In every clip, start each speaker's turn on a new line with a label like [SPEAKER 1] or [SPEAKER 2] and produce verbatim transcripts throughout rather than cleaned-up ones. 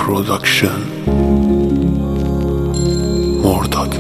[SPEAKER 1] پروداکشن. مرداد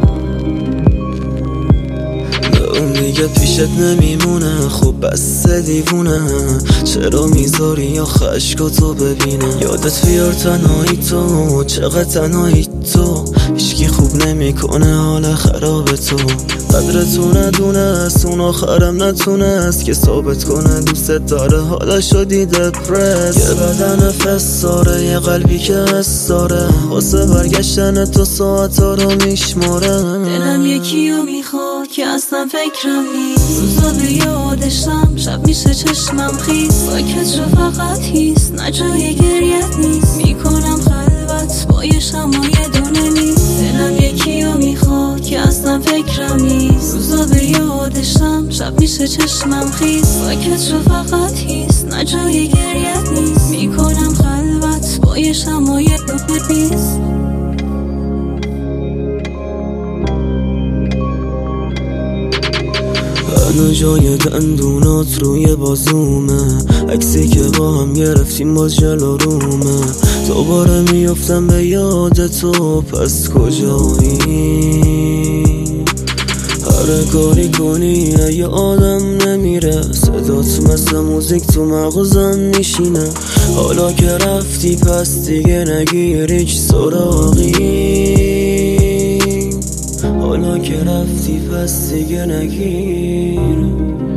[SPEAKER 2] دیگه پیشت نمیمونه، خب بس دیوونه. چرا میذاری یا خشکاتو ببینه؟ یادت بیار تنهایی تو، چقدر تنهایی تو. هیچکی خوب نمیکنه حال خراب تو. قدرتو ندونست، اون آخرم نتونست که ثابت کنه دوست داره. حالا شدی دپرس، یه بدن فساره، یه قلبی که حس داره. واسه برگشتن تو ساعتا رو میشماره.
[SPEAKER 3] دلم یکیو میخواد که اصلا فکرم نیست. روزا به یادشم، شب میشه چشمم خیس. ساکت شو فقط هیست، نه جای گریت نیست. میکنم خلوت با یه شمای دونه نیست. دلم یکیو میخواد که اصلا فکرم نیست. روزا به یادشم، شب میشه چشمم خیس. ساکت شو فقط هیست، نه جای گریت نیست. میکنم خلوت با یه شمای دونه نیست.
[SPEAKER 2] هنو جای دندونات روی بازومه، عکسی که با هم گرفتیم باز جلو رومه. دوباره میافتم به یاد تو، پس کجایی؟ هر کاری کنی یه آدم نمیره. صدات مثل موزیک تو مغزم میشینه. حالا که رفتی پس دیگه نگیر هیچ سراغی. حالا که رفتی پس دیگه نگیر.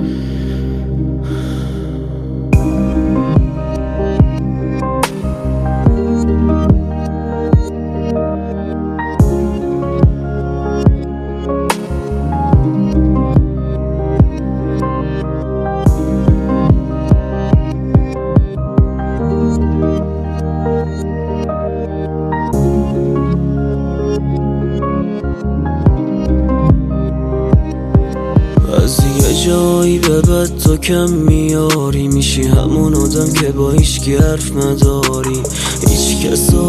[SPEAKER 2] از یه جایی به بعد تو کم میاری، میشی همون آدم که با هیچکی حرف نداری. هیچ کسا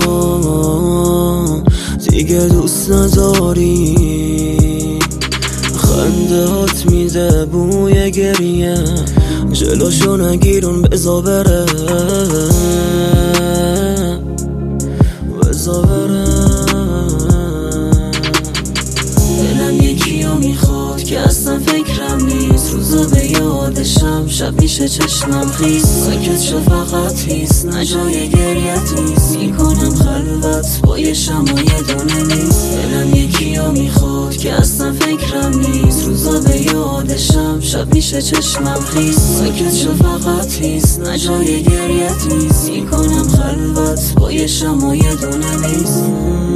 [SPEAKER 2] دیگه دوست نداری. خنده هات میده بوی گریه، جلوشو نگیرون بزا بره، بزا بره.
[SPEAKER 3] دلم یکیو میخواد که اصلا فکرم نیست. روزا به یادشم، شب میشه چشمم خیس. ساکت شو فقط هیست، نه جای گریت نیست. میکنم خلوت با یه شمای دونه نیست. دلم یکیو میخواد که اصلا فکرم نیست. روزا به یادشم، شب میشه چشمم خیس. ساکت شو فقط هیست، نه جای گریت نیست. میکنم خلوت با یه شمای دونه نیست.